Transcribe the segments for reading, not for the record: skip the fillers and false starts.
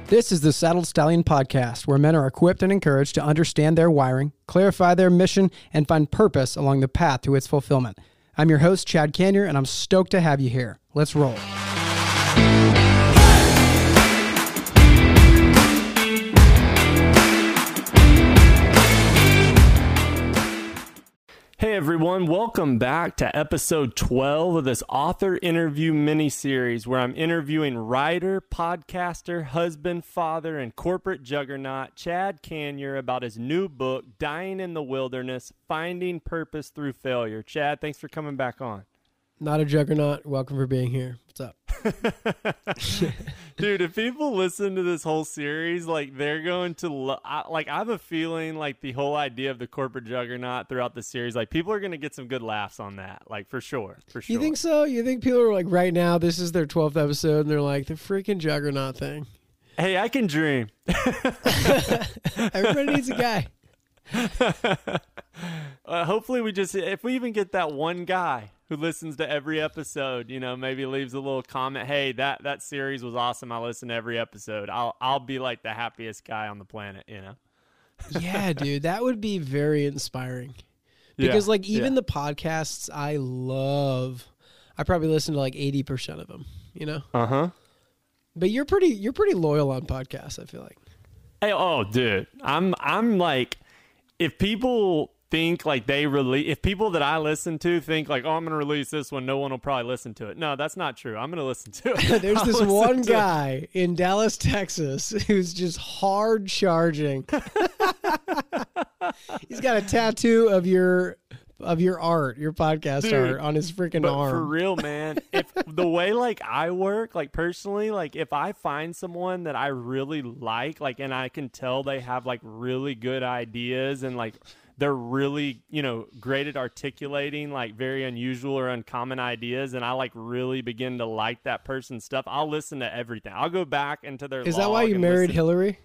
This is the Saddled Stallion Podcast, where men are equipped and encouraged to understand their wiring, clarify their mission, and find purpose along the path to its fulfillment. I'm your host, Chad Canyer, and I'm stoked to have you here. Let's roll. Hey everyone, welcome back to episode 12 of this author interview mini-series where I'm interviewing writer, podcaster, husband, father, and corporate juggernaut Chad Canyer about his new book, Dying in the Wilderness, Finding Purpose Through Failure. Chad, thanks for coming back on. Not a juggernaut. Welcome for being here. What's up? Dude, if people listen to this whole series, like they're going to I have a feeling like the whole idea of the corporate juggernaut throughout the series, like people are going to get some good laughs on that, like for sure. You think so? You think people are like, right now, this is their 12th episode, and they're like, the freaking juggernaut thing? Hey, I can dream. Everybody needs a guy. Hopefully if we even get that one guy who listens to every episode, you know, maybe leaves a little comment, hey, that series was awesome, I listen to every episode, I'll be like the happiest guy on the planet, you know. Yeah, dude, that would be very inspiring. Because even the podcasts I love, I probably listen to like 80% of them, you know. But you're pretty loyal on podcasts, I feel like. Hey, oh dude, I'm like, if people think like if people that I listen to think like, oh, I'm going to release this one, no one will probably listen to it. No, that's not true. I'm going to listen to it. There's this one guy in Dallas, Texas, who's just hard charging. He's got a tattoo of your art, your podcast art on his freaking arm. For real, man, if the way like I work, like personally, like if I find someone that I really like, and I can tell they have like really good ideas and like they're really, you know, great at articulating like very unusual or uncommon ideas, and I like really begin to like that person's stuff, I'll listen to everything. I'll go back into their Is that why you married Hillary?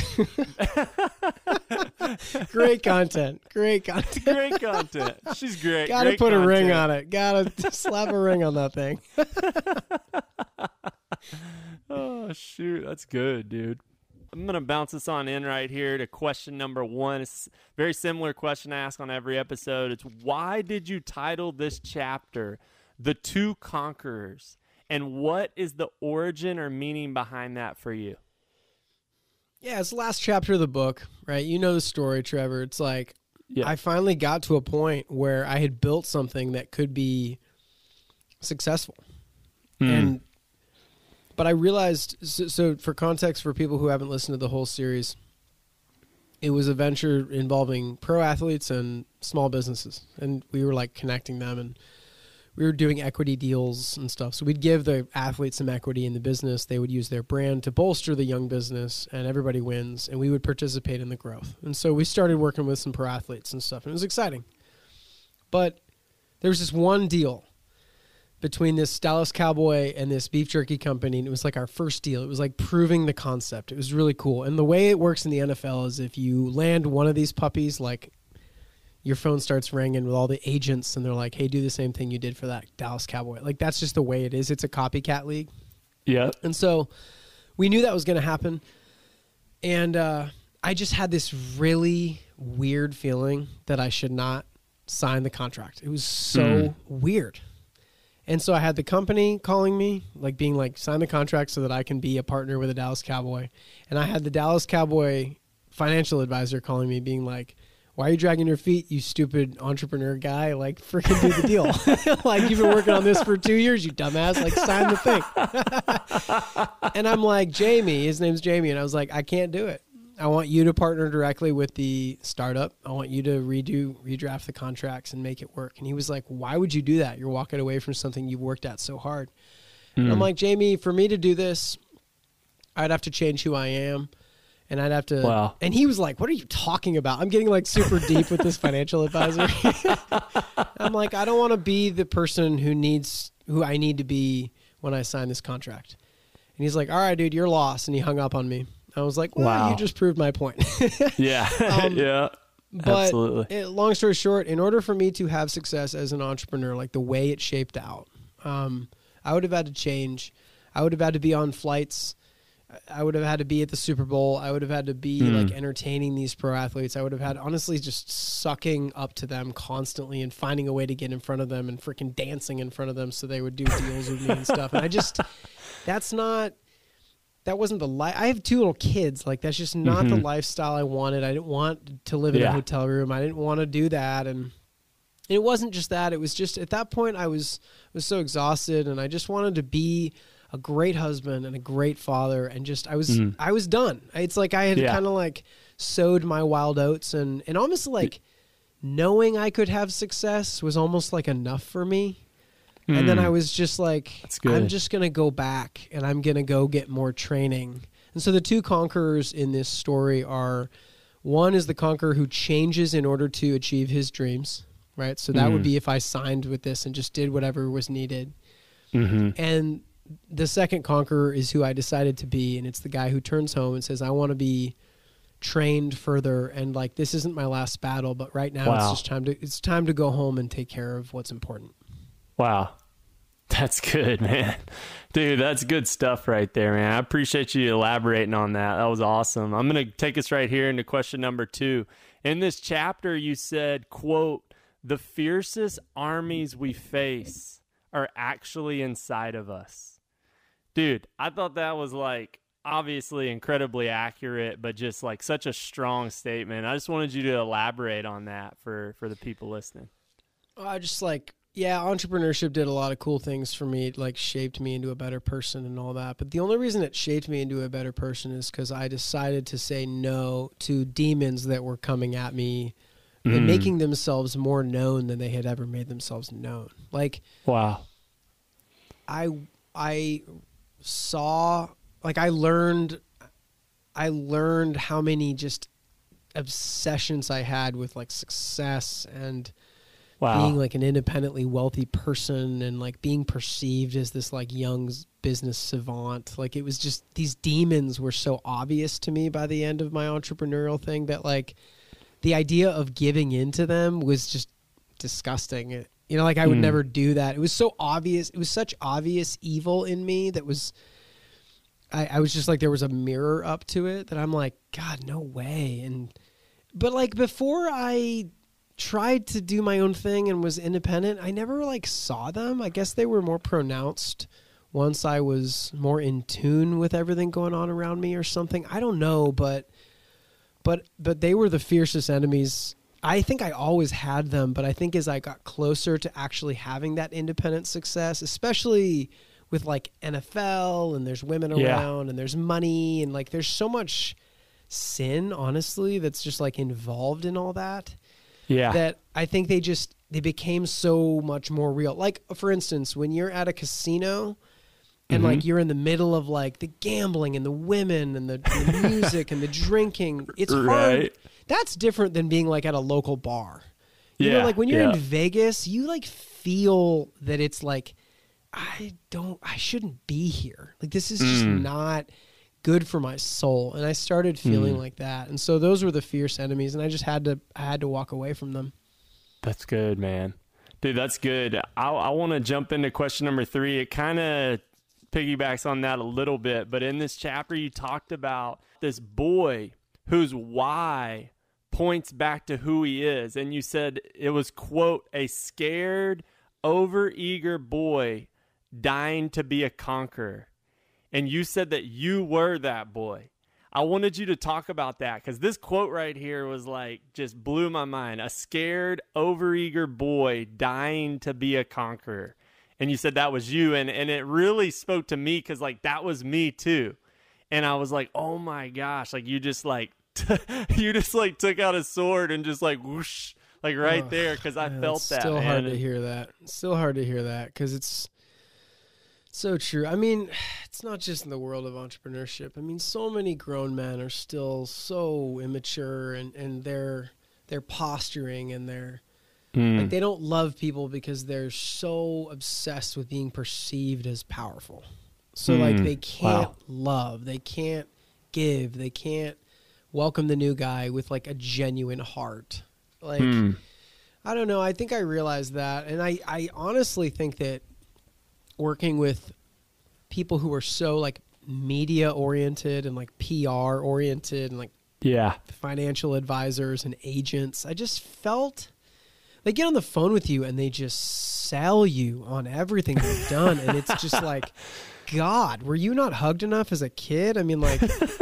Great content. Great content. She's great. Gotta put a ring on it. Gotta slap a ring on that thing. Oh, shoot. That's good, dude. I'm going to bounce this on in right here to question number one. It's a very similar question I ask on every episode. It's, why did you title this chapter The Two Conquerors? And what is the origin or meaning behind that for you? Yeah, it's the last chapter of the book, right? You know the story, Trevor. It's like, I finally got to a point where I had built something that could be successful. But I realized, so for context for people who haven't listened to the whole series, it was a venture involving pro athletes and small businesses. And we were like connecting them, and we were doing equity deals and stuff. So we'd give the athletes some equity in the business. They would use their brand to bolster the young business, and everybody wins, and we would participate in the growth. And so we started working with some pro athletes and stuff, and it was exciting. But there was this one deal between this Dallas Cowboy and this beef jerky company, and it was like our first deal. It was like proving the concept. It was really cool. And the way it works in the NFL is if you land one of these puppies, like your phone starts ringing with all the agents, and they're like, hey, do the same thing you did for that Dallas Cowboy. Like, that's just the way it is. It's a copycat league. Yeah. And so we knew that was going to happen. And I just had this really weird feeling that I should not sign the contract. It was so weird. And so I had the company calling me, like being like, sign the contract so that I can be a partner with a Dallas Cowboy. And I had the Dallas Cowboy financial advisor calling me being like, why are you dragging your feet, you stupid entrepreneur guy? Like, freaking do the deal. Like, you've been working on this for 2 years, you dumbass. Like, sign the thing. And I'm like, Jamie, his name's Jamie. And I was like, I can't do it. I want you to partner directly with the startup. I want you to redraft the contracts and make it work. And he was like, why would you do that? You're walking away from something you've worked at so hard. And I'm like, Jamie, for me to do this, I'd have to change who I am. And I'd have to, wow. And he was like, what are you talking about? I'm getting like super deep with this financial advisor. I'm like, I don't want to be the person who I need to be when I sign this contract. And he's like, all right, dude, you're lost. And he hung up on me. I was like, well, wow. You just proved my point. Yeah. Yeah. But absolutely. Long story short, in order for me to have success as an entrepreneur, like the way it shaped out, I would have had to change. I would have had to be on flights I would have had to be at the Super Bowl. I would have had to be like entertaining these pro athletes. I would have had honestly just sucking up to them constantly and finding a way to get in front of them and freaking dancing in front of them so they would do deals with me and stuff. And that wasn't the life. I have 2 little kids. Like, that's just not the lifestyle I wanted. I didn't want to live in a hotel room. I didn't want to do that. And it wasn't just that. It was just at that point I was so exhausted, and I just wanted to be a great husband and a great father, and just I was done. It's like I had kind of like sowed my wild oats, and almost like knowing I could have success was almost like enough for me. And then I was just like, I'm just going to go back and I'm going to go get more training. And so the 2 conquerors in this story are, one is the conqueror who changes in order to achieve his dreams, right? So that would be if I signed with this and just did whatever was needed. And the second conqueror is who I decided to be, and it's the guy who turns home and says, I want to be trained further, and like, this isn't my last battle, but right now it's time to go home and take care of what's important. Wow. That's good, man. Dude, that's good stuff right there, man. I appreciate you elaborating on that. That was awesome. I'm going to take us right here into question number 2. In this chapter, you said, quote, the fiercest armies we face are actually inside of us. Dude, I thought that was like obviously incredibly accurate, but just like such a strong statement. I just wanted you to elaborate on that for the people listening. Entrepreneurship did a lot of cool things for me. It like shaped me into a better person and all that. But the only reason it shaped me into a better person is because I decided to say no to demons that were coming at me and making themselves more known than they had ever made themselves known. Like, wow. I saw, like, I learned how many just obsessions I had with like success and being like an independently wealthy person and like being perceived as this like young business savant. Like, it was just, these demons were so obvious to me by the end of my entrepreneurial thing that like the idea of giving into them was just disgusting. You know, like I would never do that. It was so obvious. It was such obvious evil in me that was, I was just like, there was a mirror up to it that I'm like, God, no way. But like before I tried to do my own thing and was independent, I never like saw them. I guess they were more pronounced once I was more in tune with everything going on around me or something. I don't know, but they were the fiercest enemies. I think I always had them, but I think as I got closer to actually having that independent success, especially with like NFL and there's women around and there's money and like there's so much sin, honestly, that's just like involved in all that. Yeah. That I think they became so much more real. Like, for instance, when you're at a casino and like you're in the middle of like the gambling and the women and the music and the drinking, it's hard. That's different than being like at a local bar. You know, like when you're in Vegas, you like feel that it's like, I shouldn't be here. Like, this is just not good for my soul. And I started feeling like that. And so those were the fierce enemies, and I just had to walk away from them. That's good, man. Dude, that's good. I want to jump into question number 3. It kind of piggybacks on that a little bit, but in this chapter you talked about this boy whose why points back to who he is. And you said it was, quote, a scared, overeager boy dying to be a conqueror. And you said that you were that boy. I wanted you to talk about that because this quote right here was like, just blew my mind. A scared, overeager boy dying to be a conqueror. And you said that was you. And it really spoke to me because like that was me too. And I was like, oh my gosh, like you just like, you just like took out a sword and just like whoosh, like right there because I felt that. Still hard to hear that. Still hard to hear that because it's so true. I mean, it's not just in the world of entrepreneurship. I mean, so many grown men are still so immature and their posturing and their like they don't love people because they're so obsessed with being perceived as powerful. So like they can't love, they can't give, they can't welcome the new guy with like a genuine heart. Like I don't know, I think I realized that, and I honestly think that working with people who are so like media oriented and like PR oriented and like Yeah. financial advisors and agents. I just felt they get on the phone with you and they just sell you on everything they've done. And it's just like, God, were you not hugged enough as a kid? I mean, like,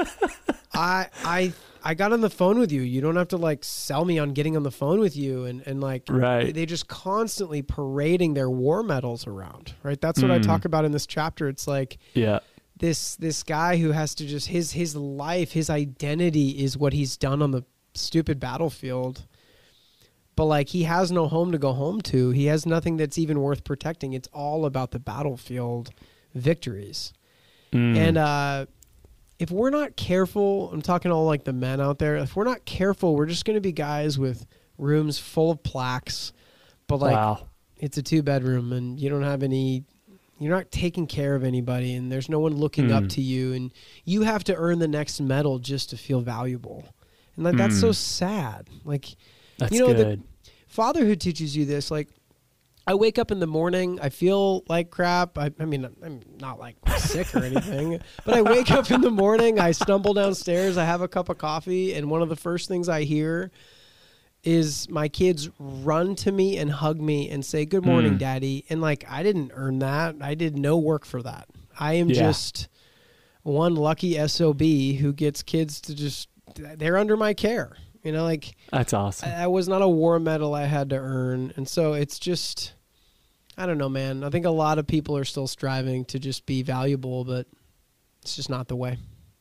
I got on the phone with you. You don't have to like sell me on getting on the phone with you. And like, Right. they just constantly parading their war medals around, right? That's what I talk about in this chapter. It's like, Yeah. this guy who has to just his life, his identity is what he's done on the stupid battlefield. But like he has no home to go home to. He has nothing that's even worth protecting. It's all about the battlefield victories. And if we're not careful, I'm talking to all like the men out there, if we're not careful, we're just going to be guys with rooms full of plaques, but like Wow. it's a 2-bedroom and you don't have any, you're not taking care of anybody and there's no one looking up to you and you have to earn the next medal just to feel valuable. And like that's so sad. Like, That's you know, good. fatherhood teaches you this. Like, I wake up in the morning, I feel like crap. I mean, I'm not like sick or anything, but I wake up in the morning, I stumble downstairs, I have a cup of coffee, and one of the first things I hear is my kids run to me and hug me and say, "Good morning, Daddy." And like, I didn't earn that. I did no work for that. I am just one lucky SOB who gets kids to just, they're under my care. You know, like That's awesome. I was not a war medal I had to earn. And so it's just, I don't know, man. I think a lot of people are still striving to just be valuable, but it's just not the way.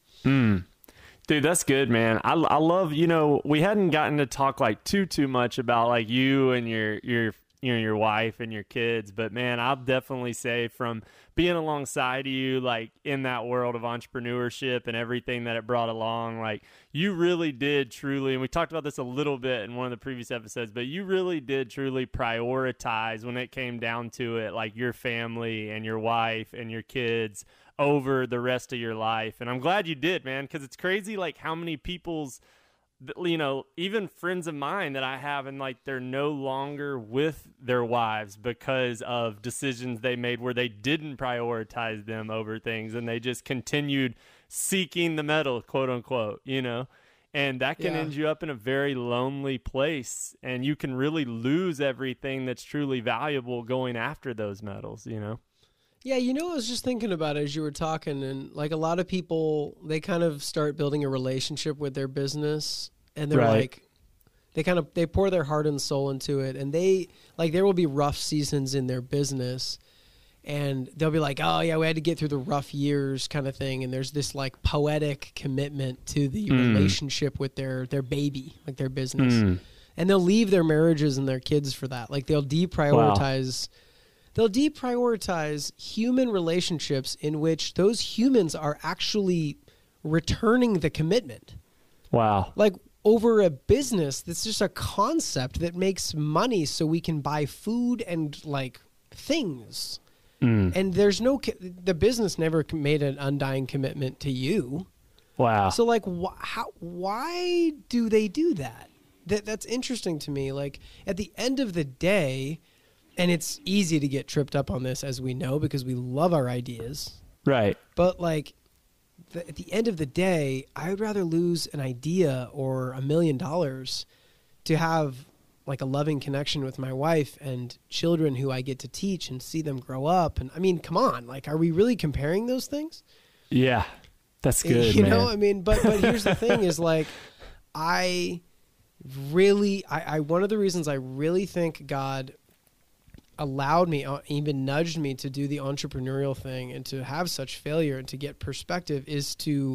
Dude, that's good, man. I love, you know, we hadn't gotten to talk like too much about like you and your wife and your kids, but man, I'll definitely say from being alongside you, like in that world of entrepreneurship and everything that it brought along, like you really did truly, and we talked about this a little bit in one of the previous episodes, but you really did truly prioritize when it came down to it, like your family and your wife and your kids over the rest of your life. And I'm glad you did, man, because it's crazy like how many people's, you know, even friends of mine that I have, and like they're no longer with their wives because of decisions they made where they didn't prioritize them over things and they just continued seeking the medal, quote unquote, you know, and that can end you up in a very lonely place, and you can really lose everything that's truly valuable going after those medals, you know. Yeah, you know, I was just thinking about it as you were talking, and like a lot of people, they kind of start building a relationship with their business, and they're like, they pour their heart and soul into it, and they like there will be rough seasons in their business, and they'll be like, oh yeah, we had to get through the rough years kind of thing, and there's this like poetic commitment to the relationship with their baby, like their business, and they'll leave their marriages and their kids for that. Like they'll deprioritize. Wow. They'll deprioritize human relationships in which those humans are actually returning the commitment. Wow. Like over a business that's just a concept that makes money so we can buy food and like things. And there's no, the business never made an undying commitment to you. Wow. So like, why do they do that? That's interesting to me. Like at the end of the day, and it's easy to get tripped up on this, as we know, because we love our ideas. Right. But like at the end of the day, I would rather lose an idea or $1 million to have like a loving connection with my wife and children who I get to teach and see them grow up. And I mean, come on, like, are we really comparing those things? Yeah, that's good, you man. know, I mean, but here's the thing is like, I one of the reasons I really think God allowed me, even nudged me to do the entrepreneurial thing and to have such failure and to get perspective is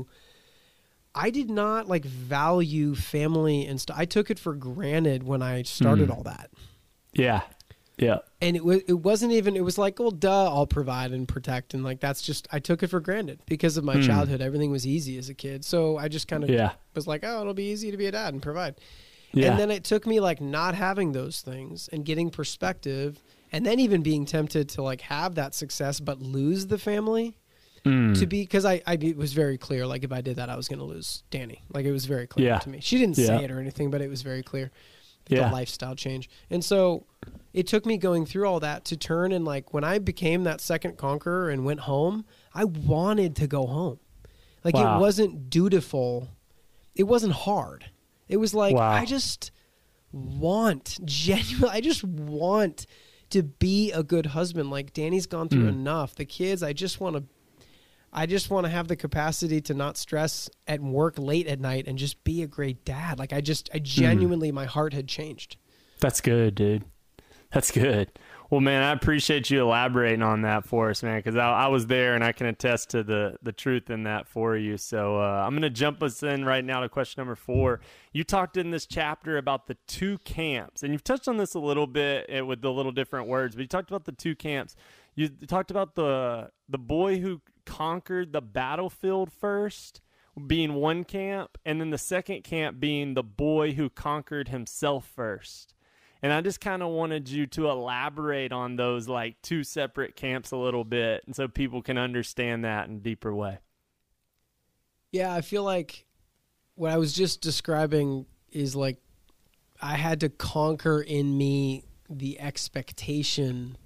I did not like value family and stuff. I took it for granted when I started all that. Yeah. Yeah. And it wasn't even, it was like, well, duh, I'll provide and protect. And like, that's just, I took it for granted because of my childhood. Everything was easy as a kid. So I just kind of was like, oh, it'll be easy to be a dad and provide. Yeah. And then it took me like not having those things and getting perspective, and then even being tempted to like have that success but lose the family to be, because it was very clear, like if I did that, I was going to lose Danny. Like it was very clear to me. She didn't say it or anything, but it was very clear, the lifestyle change. And so it took me going through all that to turn, and like when I became that second conqueror and went home, I wanted to go home. Like Wow. it wasn't dutiful. It wasn't hard. It was like, Wow. I just want I just want to be a good husband. Like Danny's gone through enough. The kids, I just want to have the capacity to not stress at work late at night and just be a great dad. Like I genuinely, my heart had changed. That's good, dude. That's good. Well, man, I appreciate you elaborating on that for us, man, because I was there and I can attest to the truth in that for you. So I'm going to jump us in right now to question number 4. You talked in this chapter about the 2 camps, and you've touched on this a little bit with the little different words, but you talked about the 2 camps. You talked about the boy who conquered the battlefield first being one camp, and then the second camp being the boy who conquered himself first. And I just kind of wanted you to elaborate on those like 2 separate camps a little bit, and so people can understand that in a deeper way. Yeah, I feel like what I was just describing is like I had to conquer in me the expectation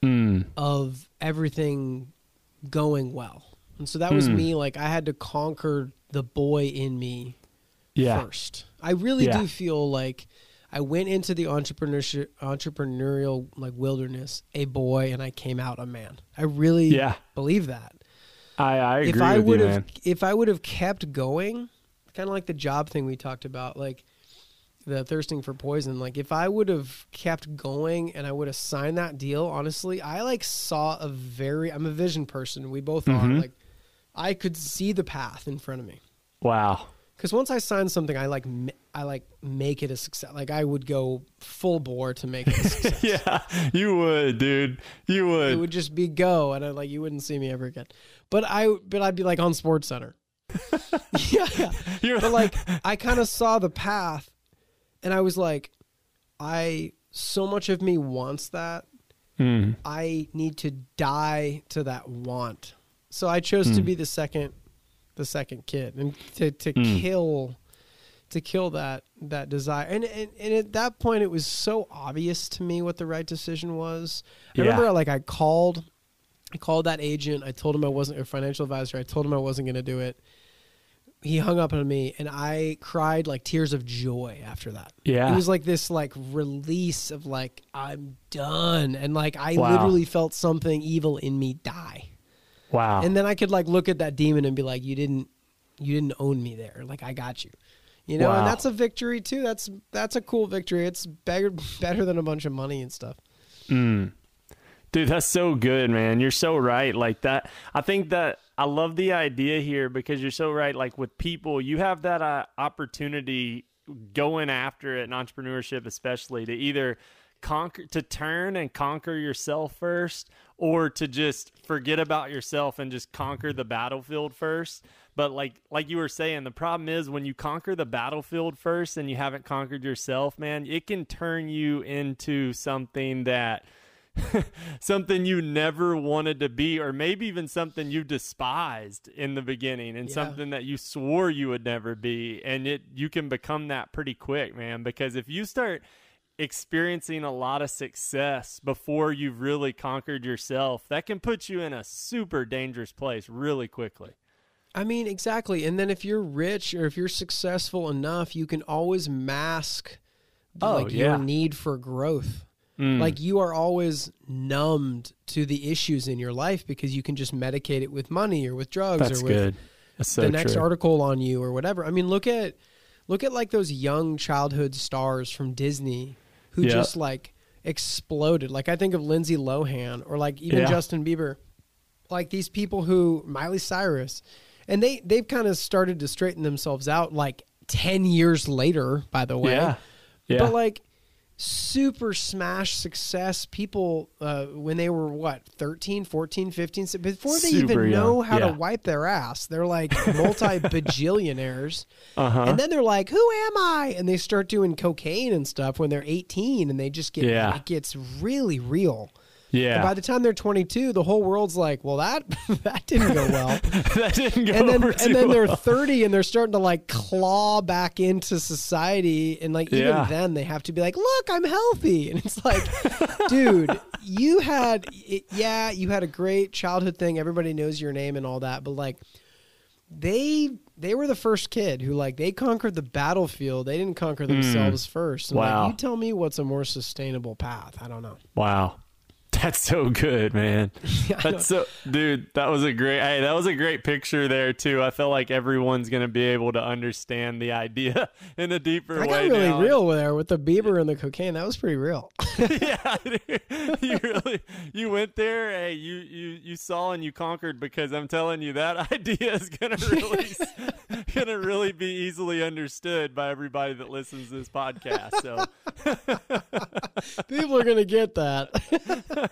of everything going well. And so that was me. Like I had to conquer the boy in me first. I really do feel like I went into the entrepreneurial like wilderness a boy, and I came out a man. I really believe that. I agree with you, man. If I would have kept going, kind of like the job thing we talked about, like the thirsting for poison, like if I would have kept going and I would have signed that deal, honestly, I like saw I'm a vision person. We both are. Like I could see the path in front of me. Wow. Because once I signed something, I make it a success. Like I would go full bore to make it a success. Yeah, you would, dude. You would. It would just be go, and you wouldn't see me ever again. But I'd be like on Sports Center. yeah. But like I kind of saw the path, and I was like, so much of me wants that. I need to die to that want. So I chose to be the second kid, and to kill that desire. And at that point it was so obvious to me what the right decision was. I remember I called that agent. I told him I wasn't a financial advisor. I told him I wasn't going to do it. He hung up on me, and I cried like tears of joy after that. Yeah. It was like this like release of like, I'm done. And like, I literally felt something evil in me die. Wow. And then I could like look at that demon and be like, you didn't own me there. Like I got you, and that's a victory too. That's a cool victory. It's better than a bunch of money and stuff. Dude, that's so good, man. You're so right. Like that. I think that I love the idea here because you're so right. Like with people, you have that opportunity going after it in entrepreneurship, especially to either turn and conquer yourself first, or to just forget about yourself and just conquer the battlefield first. But like you were saying, the problem is when you conquer the battlefield first and you haven't conquered yourself, man, it can turn you into something that something you never wanted to be, or maybe even something you despised in the beginning, and something that you swore you would never be. And you can become that pretty quick, man, because if you start experiencing a lot of success before you've really conquered yourself, that can put you in a super dangerous place really quickly. I mean, exactly. And then if you're rich or if you're successful enough, you can always mask your need for growth. Like you are always numbed to the issues in your life because you can just medicate it with money or with drugs. That's or with good. That's so the next true. article on you or whatever. I mean, look at like those young childhood stars from Disney who just like exploded. Like I think of Lindsay Lohan or like even Justin Bieber, like these people who Miley Cyrus, and they've kind of started to straighten themselves out like 10 years later, by the way. Yeah. But like super smash success people when they were 13, 14, 15, before they even know how to wipe their ass, they're like multi-bajillionaires. And then they're like, who am I? And they start doing cocaine and stuff when they're 18, and they just get it gets really real. Yeah. And by the time they're 22, the whole world's like, well, that didn't go well. That didn't go and then, over and too then they're well. 30 and they're starting to like claw back into society. And like, even Yeah. then they have to be like, look, I'm healthy. And it's like, dude, you had a great childhood thing. Everybody knows your name and all that. But like, they were the first kid who like they conquered the battlefield. They didn't conquer themselves first. And Wow. like, you tell me what's a more sustainable path. I don't know. Wow. That's so good, man. That's so, dude, that was a great picture there too. I feel like everyone's going to be able to understand the idea in a deeper I way got really now. real there with the Bieber and the cocaine. That was pretty real. Yeah, dude. You went there. Hey, you saw and you conquered, because I'm telling you that idea is gonna really be easily understood by everybody that listens to this podcast. So People are going to get that.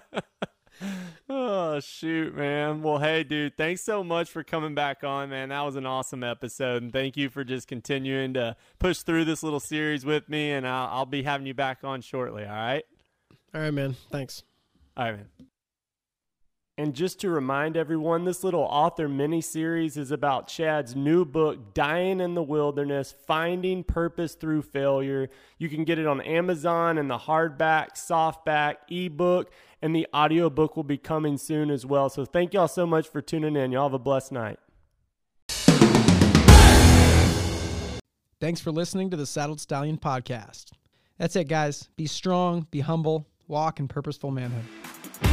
oh shoot, man. Well, hey, dude, thanks so much for coming back on, man. That was an awesome episode, and thank you for just continuing to push through this little series with me, and I'll be having you back on shortly. All right. All right, man. Thanks. All right, man. And just to remind everyone, this little author mini-series is about Chad's new book, Dying in the Wilderness, Finding Purpose Through Failure. You can get it on Amazon in the hardback, softback, ebook, and the audiobook will be coming soon as well. So thank y'all so much for tuning in. Y'all have a blessed night. Thanks for listening to the Saddled Stallion podcast. That's it, guys. Be strong, be humble, walk in purposeful manhood.